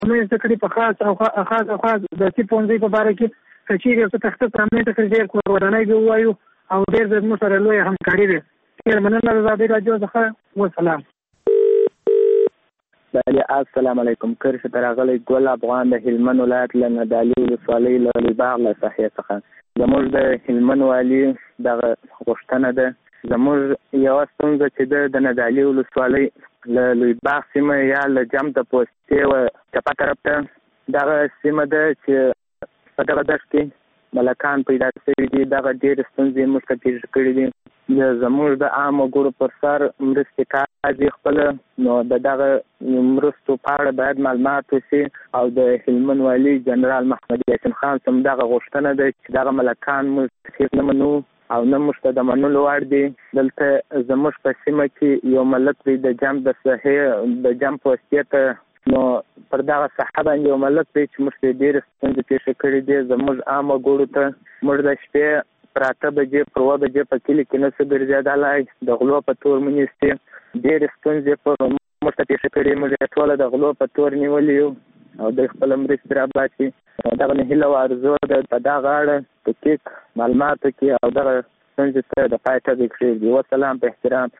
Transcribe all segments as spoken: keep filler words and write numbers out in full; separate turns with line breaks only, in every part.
مې زده کړې په خاص او خاص او خاص د سي پونځي په باره کې کچېرې یو څه تخته رامنځته کړي ډېر کورنۍ به ووایو او ډېر زموږ سره لویه همکاري ده. ډېر مننه د ازادۍ راډیو څخه. وسلام.
بله السلام علیکم. کرښې ته راغلی ګل افغان د هلمند ولایت له ندالي ولسوالۍ له لویباغ له ساحې څخه. زموږ د هلمند والي دغه غوښتنه ده، زموږ یوه ستونزه چې ده د ندالي ولسوالۍ له لویباغ سیمه یا له جم د پوستې و چپه طرف ته دغه سیمه ده چې په دغه دښت کې ملکان پیدا شوي دي. دغه ډېرې ستونزې موږ ته تېر کړي دي. زموږ د عامو ګورو پر سر مرستې کاږي خپله، نو د دغه مرستو په اړه باید معلومات وشي او د هلمند والي جنرال محمد یاسین خان څخه دغه غوښتنه ده چې دغه ملکان موږ هېڅ نه منو او نه موږ ته د منلو وړ دي. دلته زموږ په سیمه کې یو ملک دی د جم د ساحې د جم پوستې ته، نو پر دغه ساحه باندې یو ملک دی چې موږ ته ډېرې ستونزې پېښې کړي دي. زموږ عامه ګورو ته موږ د شپې پر اته بجې پر اوه بجې په کلي کې نشو ګرځېدلی، د غلو په تور مو نیسي. ډېرې ستونزې په موږ ته پېښې کړي، موږ یې ټوله د غلو په تور نیولي یو او دوی خپله مرستې راباسي. دغه مې هیله او آرزو ده په دغه اړه دقیق معلومات وکړي او دغه ستونزې ته د پای ټکی کښېږدي. وسلام، په احترام.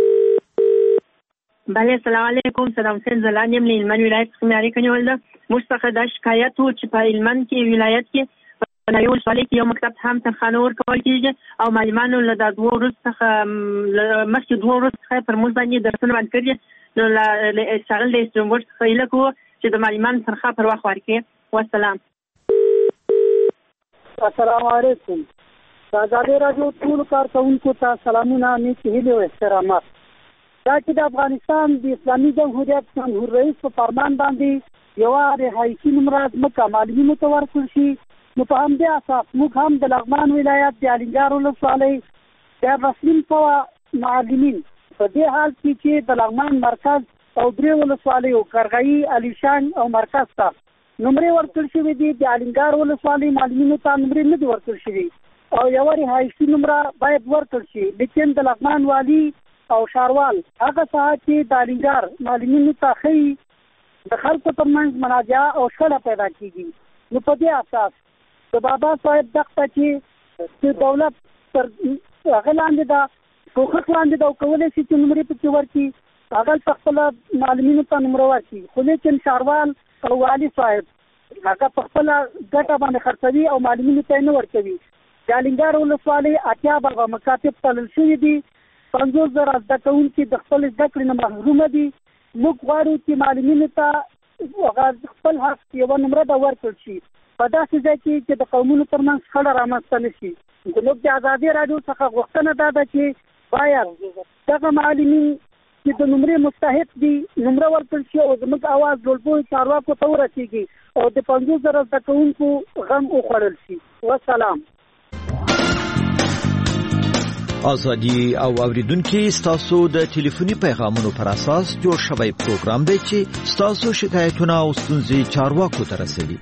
بله السلام علیکم. صدام حسین زلان یم له هلمند ولایت څخه مې اړیکه نیولې ده. موږ څخه دا شکایت و چې په هلمند کې ولایت کې په نوي ولسوالۍ کې یو مکتب هم تنخواه ورکول کېږي او معلمانو له دا دوه ورځو څخه مخکې دوه ورځو څخه پر موږ باندې درسونه بند کړي. نو له ښاغلي د ایسټرنبورګ څخه هیله کوو چې د معلمانو تنخواه پر وخت ورکړي. والسلام.
السلام علیکم. د ازادۍ راډیو ټولو کارکوونکو ته سلامونه، نیکې هیلې او احترامات. دا چې د افغانستان د اسلامي جمهوریت جمهور رئیس په فرمان باندې یوه رهایشي نمره ځمکه معلمینو ته ورکړل شي، نو په همدې اساس موږ هم د لغمان ولایت د الینګار ولسوالۍ د رسمین په معلمین په دې حال کې چې د لغمان مرکز او درې ولسوالیو قرغایي، علیشان او مرکز ته نمرې ورکړل شوي دي. د الینګار ولسوالۍ معلمینو ته نمرې نه دي ورکړل شوي او یوه رهایشي نمره باید ورکړل شي. لیکن د لغمان والي او شاروال هغه ساعت چې د الینګار معلمینو ته ښیي د خلکو ترمنځ منازعه او شخړه پیدا کېږي. نو په دې اساس د بابا صاحب دغه چې دولت تر هغه لاندې ده، کوښښ لاندې ده او کولی شي چې نمرې پکې ورکړي، هغه په خپله معلمینو ته نمره ورکړي. خو لیکن شاروال او والي صاحب هغه په خپله ګټه باندې خرڅوي او معلمینو ته یې نه ورکوي. د الینګار ولسوالۍ اتیا بغه مکاتب تړل شوي دي، پنځوس زره زده کوونکي د خپل زده کړې نه محرومه دي. موږ غواړو چې معلمینو ته خپل حق یوه نمره ده ورکړل شي په داسې ځای کې چې د قومونو ترمنځ شخړه رامنځته نه شي. زموږ د ازادۍ راډیو څخه غوښتنه دا ده چې باید دغه معلمین چې د نمرې مستحق دي نمره ورکړل شي او زموږ اواز لوړبویو چارواکو ته ورسېږي او د پنځوس زره زده کوونکو غم وخوړل شي. والسلام.
ازادي او اوریدونکو ستاسو د ټلیفوني پیغامونو پر اساس جوړ شوی پروګرام دی چې ستاسو شکایتونه او ستونزې چارواکو ته رسوي.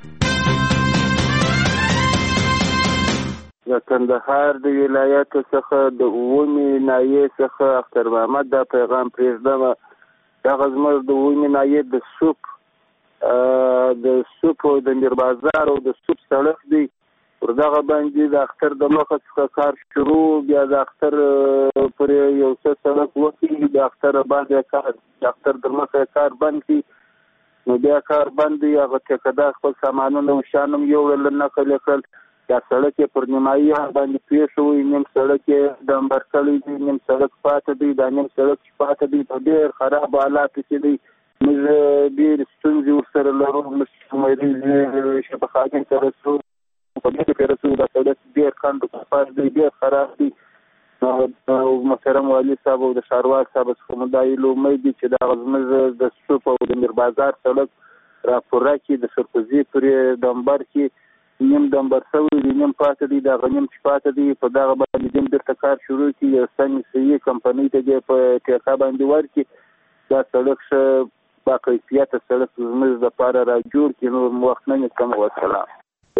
د کندهار د ولایت څخه د اوومې ناحیې څخه اختر محمد دا پیغام پرېږدم. دغه زموږ د اوومې ناحیې د سوپ د سوپ او د میر بازار او د سوپ سړک دی، پر دغه باندې د اختر د مخه څخه کار شروع، بیا د اختر پرې یو څه سړک وکړي، د اختر باندې کار د اختر د مخه کار بند کړي، نو بیا کار بند دی. هغه ټیکهدار خپل سامانونه او شیان هم یوړل نقل یې کړل. دا سړک یې پر نیمایي باندې پرې شوی، نیم سړک یې ډمبر کړی دی، نیم سړک پاته دی. دا نیم سړک چې پاته دی په ډېر خراب حالاتو کې دی. موږ ډېرې ستونزې ورسره لرو. موږ شفاخانې ته رسو، په دې کې رسو، دا سړک ډېر خنډ او کفار دی، ډېر خراب دی. او محترم والي صاحب او د ښاروال صاحب څخه مو دا هیله امید دی چې دغه زموږ د سوپ او د میر بازار سړک راپوره کړي، د سرکوزي پورې ډمبر کړي. نیم ډمبر شوی دی، نیم پاته دی. دغه نیم چې پاته دی په دغه باندې دیم بیرته کار شروع کړي، یو سمې صحیح کمپنۍ ته دې په ټیکه باندې ورکړي. دا سړک ښه باکیفیته سړک زموږ دپاره را جوړ کړي. نور مو وخت نه نیسم. والسلام.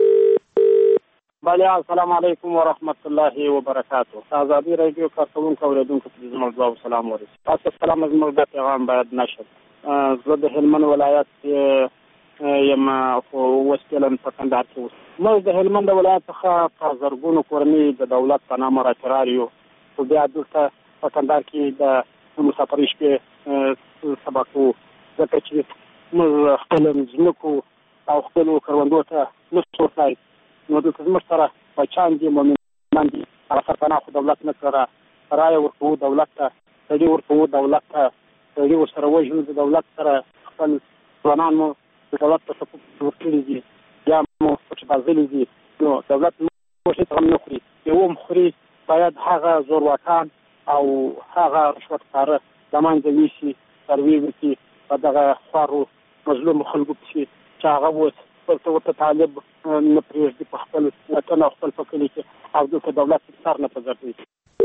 بله السلام علیکم ورحمت الله وبرکاتو. ازادي راډیو کارکوونکو اورېدونکو ته زما دعا او سلام ورسوي. تاسو سلام زموږ د پیغام باید نشد. زه د هلمند ولایت یم خو اوس فعلا په کندهار کې اوس موږ د هلمند ولایت څخه په زرګونو کورنۍ د دولت په نامه راچرار یو خو بیا دلته په کندهار کې د مسافرۍ شپې سبا کوو ځکه چې موږ خپل ځمکو او خپلو کروندو ته نشو ورتلای نو دلته زموږ سره بچیان دي مؤمنان دي هغه سرپناه خو دولت نه کړه رایه ورکوو دولت ته سړي ورکوو دولت ته سړي ورسره وژنو د دولت سره خپل ځوانان مو د دولت په سپو ورکړي دي یا مو پکې بازلي دي نو دولت موږ هېڅ هم نه خوري یو هم خوري باید هغه زورواکان او هغه رشوتخواره له منځه یوسي سروې وکړي په دغه خوارو مظلومو خلکو پسې چې هغه اوس ورته ورته طالب نه پرېږدي په خپل وطن او خپل په کلي کې او دلته دولت سر نه په ګرځوي.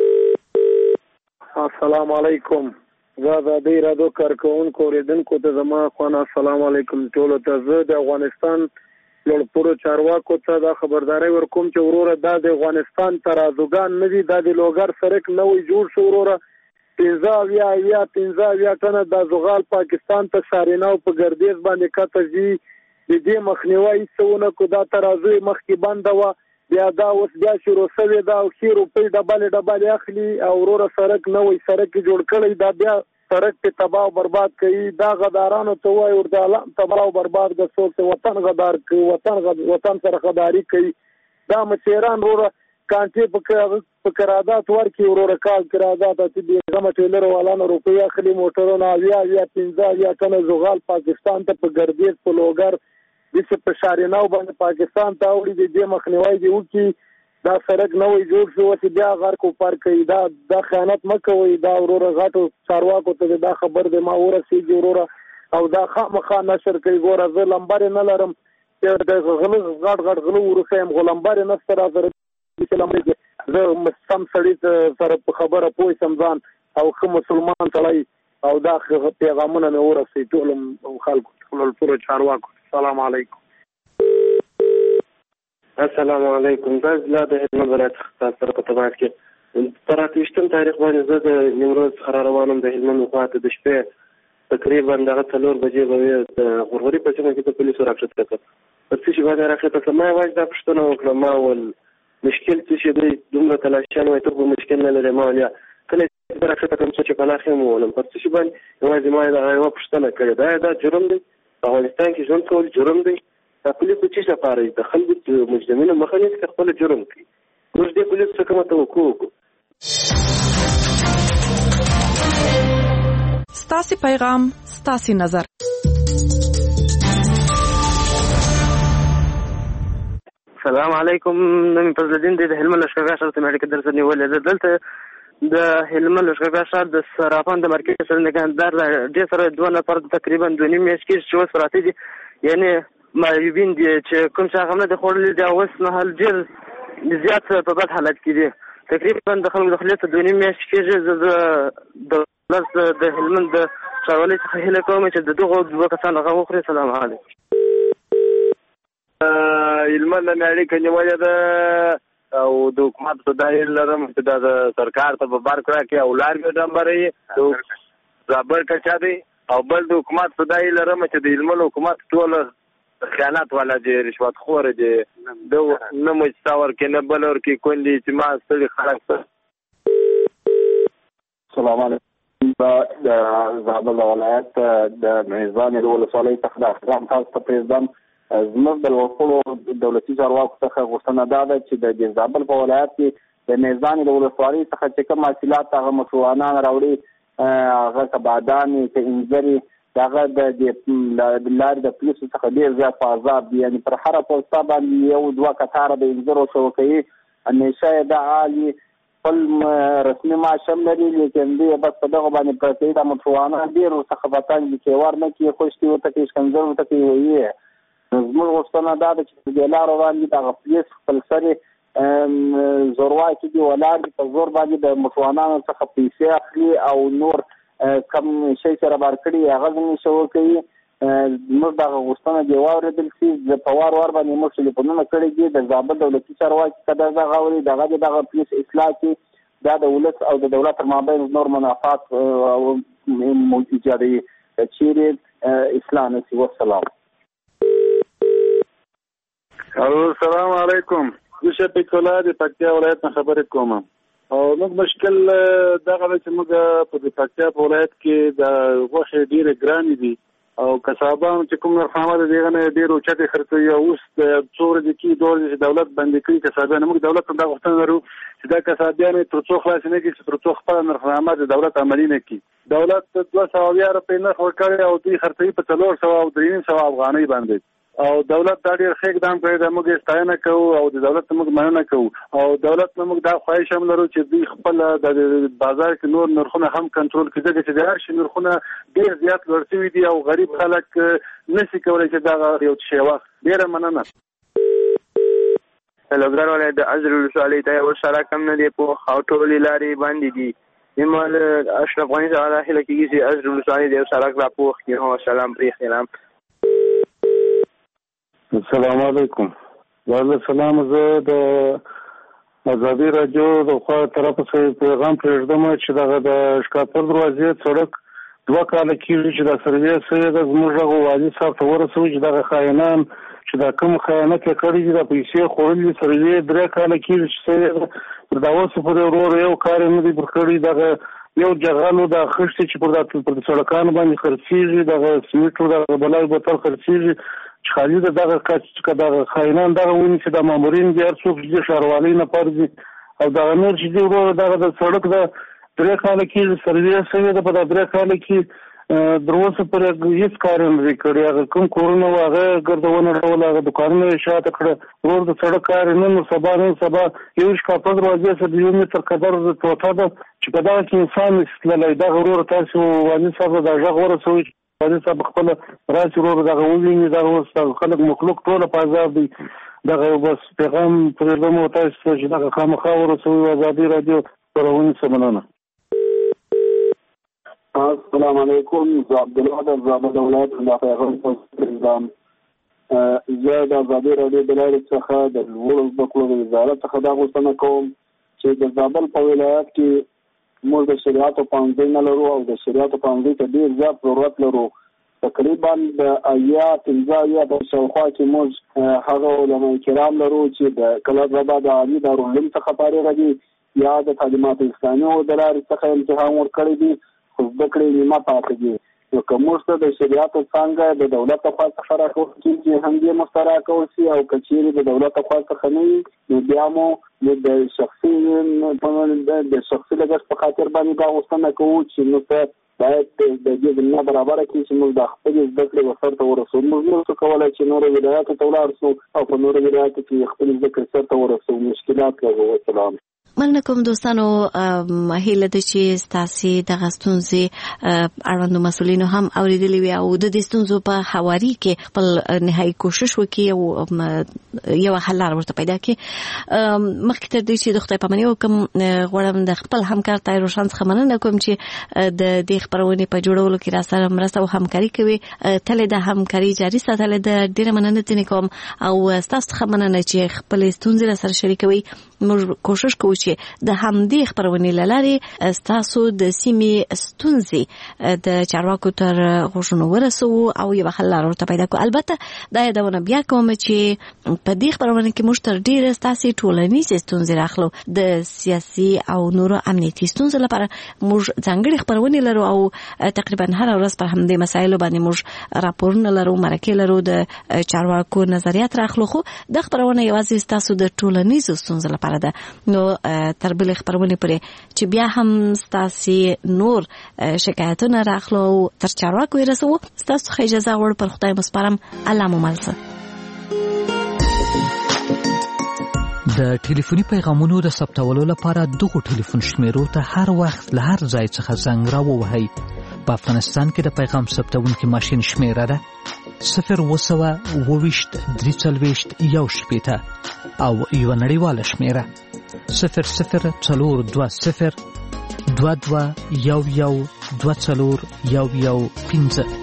السلام علیکم. زه د ازادۍ راډیو کارکوونکو اورېدونکو ته زما خوانا السلام علیکم ټولو ته. زه د افغانستان لوړپوړو چارواکو ته دا خبرداری ورکوم چې وروره دا د افغانستان ترازوګان نه دي، دا د لوګر سرک نوی جوړ شو وروره پنځه اویا اویا پنځه اویا ټنه دا زغال پاکستان ته ساریناو په ګردیز باندې کته ځي. د دې مخنیوي هېڅ ونه کړو. دا ترازو یې مخکې بنده وه، بیا دا اوس بیا شروع شوې ده او ښې روپۍ ډبلې ډبلې اخلي او وروره سړک نوی سړک یې جوړ کړی، دا بیا سړک پې تباه او برباد کوي. دا غدارانو ته وایي ورته الله تباه او برباد که څوک چې وطن غدار کوي، وطن غد... وطن سره غداري کوي. دا مچیران وروره کانټې په قرارداد ورکړي، وروره کال قرارداد چې بېغمه ټیلر والانو روپۍ اخلي، موټرونه اویا اویا پنځه اویا ټنه زغال پاکستان ته په ګردیز په لوګر داسې په شاریناو باندې پاکستان ته وړي. د دې مخنیوی دې وکړي. دا سړک نوی جوړ شو چې بیا غرق او پر کوي. دا دا خیانت مه کوئ. دا وروره غټو چارواکو ته دا خبر دی ما ورسېږي وروره او دا خامخا نشر کوي. ګوره زه لمبر یې نه لرم چې د غله غټ غټ غله ورښیم، خو لمبر یې نشته را سره زه سم سړي سره په خبره پوه سم ځان او ښه مسلمان سړی او دا پیغامونه مې ورسوي ټولو خلکو ټولو ټولو چارواکو. السلام علیکم.
السلام علیکم. دا لا د هلمند ولایت څخه سره په تبعات کې پر اته ویشتم تاریخ باندې زه د نیمروز څخه را روان وم د هلمند خواته د شپې تقریبا دغه څلور بجې به وې د غورغوري په سیمه کې د پولیسو راکښته کړم. په څه شي باندې راکښته کړم ما یوازې دا پوښتنه وکړه ما ول مشکل څه شي دی دومره تلاشیان وایي ته خو مشکل نه لرې ما ولیا کله چې راکښته کړم څه چې پناه خیم وولم په څه شي باندې یوازې ما دغه یوه پوښتنه کړې دا دا جرم دی په افغانستان کې ژوند کول جرم دی. دا پولیس د څه لپاره دي؟ د خلکو مجرمینو مخه نیسي که خپله جرم کوي. موږ دې پولیسو څه کومه توقع وکړو.
ستاسې پیغام ستاسې نظر.
السلام علیکم. نن فضل الدین د هلمند لښکرګاه ښار ته مې اړیکه درسره نیولې ده. دلته د هلمند لښکرګاه ښار د صرافان د مرکز سره نگهدار ډېر سره دوه نفر تقریبا دوه نیم میاشت کېږي چې اوس پراته دي، یعنې معیوبین دي چې کوم چې هغه هم نه دي خوړلي دي او اوس مهال ډېر زیات په بد حالت کې دي. تقریبا د خلکو د خولې ته دوه نیم میاشت کېږي. زه د دولت د هلمند د ښاروالۍ څخه هیله کوم چې د دغو دوه کسانو غږ وخوري. السلام علیکم.
هلمند مې اړیکه نیولې ده او د حکومت ته دا هیله لرم چې دا د سرکار ته په بار کړه کې او لارې ډمبرې رابر کچا دی او بل د حکومت ته دا هیله لرم چې د هلمند حکومت ټول خیانت والا دی، رشوت خور دی، د نه مجستا ورکې نه بل ورکې کونډې چې ما ستړي خلک ته.
السلام علیکم. د زابل ولایت د میزان د ولسوالۍ څخه د احترام تاسو ته پرېږدم. زموږ د لوړپوړو دولتي چارواکو څخه غوښتنه دا ده چې د زابل په ولایت کې د میزان د ولسوالۍ څخه چې کوم حاصلات هغه مشروعانه راوړي، هغه که بادامې که انځرې، هغه د لارې د پولیسو څخه ډېر زیات په عذاب دي. یعنې پر هره پوسته باندې یو دوه کتاره د انځرو شوکوي، همیشه یې دا حال خپل رسمي معاش هم لري لیکن دوی بس په دغه باندې پرته دي. دا مشروعانه ډېر ورڅخه پتنګ دي چې ور نه کړي، خوشتي ورته کوي، ښکنځل ورته کوي ویي. زموږ غوښتنه دا ده چې په دې لارو باندې دغه پولیس خپل سرې زورواکي دي ولاړ دي، په زور باندې د موټروانانو څخه پیسې اخلي او نور کم شی چې رابار کړي هغه زموږ شو کوي. موږ دغه غوښتنه دې واورېدل شي. په وار وار باندې موږ ټلیفونونه کړي دي د زابل دولتي چارواکي که دا دغه اوري دغه د دغه پولیس اصلاح کړي، دا د ولس او د دولت تر مابین نور منافعات ایجادوي، چیرې اصلاح نه شي. والسلام.
السلام علیکم. زه شفیق الله د پکتیا ولایت نه خبرې کوم. او موږ مشکل دغه چې موږ په پکتیا په ولایت کې د غوښې ډېرې ګرانې دي او کسابان چې کوم نرخنامه ده دغه نه ډېر اوچتې خرڅوي او اوس د څو ورځې کې دوه ورځې دولت بندي کړي کسابیان. موږ دولت ته دا غوښتنه لرو چې دا کسابیان تر څو خلاص نه کړي چې تر څو خپله نرخنامه د دولت عملي نه کړي. دولت دوه سوه اویا روپۍ نرخ ورکړی او دوی خرڅوي په څلور سوه او درې نیم سوه افغانۍ باندې او دولت دا ډېر ښه اقدام کړی دی. موږ یې ستاینه کوو او د دولت موږ مننه کوو او دولت نه موږ دا خواهش هم لرو چې دوی خپل د بازار کې نور نرخونه هم کنټرول کړي ځکه چې د هر شي نرخونه ډېر زیات لوړ شوي دي او غریب خلک نشي کولی چې دغه یو څه واخلي. ډېره مننه.
لوګر ولایت د ازرې ولسوالۍ ته یو سړک هم نه دی پوخ او ټولې لارې بندې دي. زما له اشرف غني څخه هیله کېږي چې ازرې ولسوالۍ د یو سړک را پوخ کړي. هو سلام پرې خیرام.
السلام علیکم. وعلیکم السلام. زه د ازادي راډیو د خوا طرفه څخه پیغام پرېږدم چې دغه د شکاپور دروازې سړک دوه کاله کېږي چې دا سروې سوې ده. زموږ هغه والي صاحب ته ورسوي چې دغه خاینان چې دا کوم خیانت یې کړی دي دا پیسې خوړلي سروې درې کاله کېږي چې سوې ده. پر دا اوس پورې ورور یو کار یې نه دی پر کړی. دغه یو جغل دا خښتې چې پر دا پر سړکانو باندې خرڅېږي دغه سمټو دغه بلای بوتل خرڅېږي چې خالي ده دغه کچ چې دغه خاینان دغه ونیسي د مامورین دي هر څوک چې ښاروالۍ نه پرځي او دغه نور چې دي ورور دغه د سړک د درې کاله کېږي سروې سوې ده. په دا درې کاله کې در اوسه پورې هېڅ کار یې نه دی کړی. هغه کوم کورونه وو هغه ګردونه ډول هغه دوکانونه یې شاته کړه. ورور د سړک کار یې نن سبا نن سبا یو شکاپور دروازې څخه د یو متر قدر ټوټه ده چې په دغه کې انسان نشي تللی. دغه ورور تاسو والي صاحب دا غږ ورسوئ والي صاحب خپله راشي ورور دغه وویني. دغه اوس دغه خلک مخلوق ټوله په عذاب دي. دغه بس پیغام پرېږدم او تاسو ته چې دغه خامخا ورسوئ. ازادي راډیو خپرونې څه مننه.
السلام علیکم. زه عبدالله د زابل ولایت د پیغام پرېږدم. زه د ازادي راډیو د لارې څخه د لوړو زده کړو د وزارت څخه دا غوښتنه کوم چې د زابل په ولایت کې موږ د شریعتو پوهنځی نه لرو او د شریعتو پوهنځي ته ډېر زیات ضرورت لرو. تقریبا د اویا پنځه اویا په شاوخوا کې موږ هغه علما کرام لرو چې د کلاب ربا د عالي دارالعلوم څخه فارغ دي یا د تعلیمات اسلامي د لارې څخه امتحان ورکړی دي خو زده کړې نیمه پاتې دي. نو که موږ ته د شریعتو څانګه د دولت لخوا څخه راکول کېږي هم دې موږ ته راکول شي او که چېرې د دولت لخوا څخه نه وي نو بیا مو د شخصي د شخصي لګښت په خاطر باندې دا غوښتنه کوو چې موږ ته باید د دې زمینه برابره کړي چې موږ د خپلې زده کړې وسر ته ورسو. موږ نه شو کولی چې نورو ولایاتو ته ولاړ شو او په نورو ولایاتو کې خپلې زده کړې سر ته ورسو. مشکلات لرو. والسلام.
مننه کوم دوستانو. هیله ده چې ستاسو د غستونځي اړوندو مسولینو هم اوریدلې وي او د دې ستونزو په حواري کې خپل نهایي کوشش وکړي او یو حل لار ورته پیدا کړي. مخکې تر دې چې د خدای پاماني وکم غواړم د خپل همکار طاهر روشن څخه مننه کوم چې د دې خبرونې په جوړولو کې راسره مرسته او همکاري کوي. تل د همکاري جاري ساتل د ډیره مننه تنه کوم او تاسو څخه مننه چې خپل ستونزې سره شریکوي. موږ کوشش کوو چې د همدې خبرونې لارې تاسو د سیمې ستونزې د چارواکو تر غوږونو ورسو او یو حل لار ورته پیدا کړو. البته دا یادونه بیا کوم چې په دې خبرونه کې موږ تر ډیره تاسو ټولنیزې ستونزې راخلو. د سیاسي او نورو امنیتي ستونزو لپاره موږ ځانګړي خبرونه لرو او تقریبا هر ورځ پر همدې مسایلو باندې موږ راپورونه لرو مرکه لرو د چارواکو نظریات راخلو. خو د خبرونه یوازې تاسو د ټولنیزو ستونزو لپاره ده. نو تر بل خبرونه پرې چې بیا هم تاسو نور شکایتونه راخلو تر چارواکو رسو تاسو خو اجازه ور پر خدای مسپارم. الله مو ملسه.
د ټلیفوني پیغامونو د ثبتولو لپاره دغه ټلیفون شمیرو ته هر وخت له هر ځای څخه زنګ راووهئ. په افغانستان کې د پیغام ثبتونکي ماشین شمیره ده صفر وسوه اوویشت درې څلوېښت یو شپېته او یو نړیواله شمیره صفر صفر څلور دوه صفر دوه دوه یو یو دوه څلور یو یو پنځه.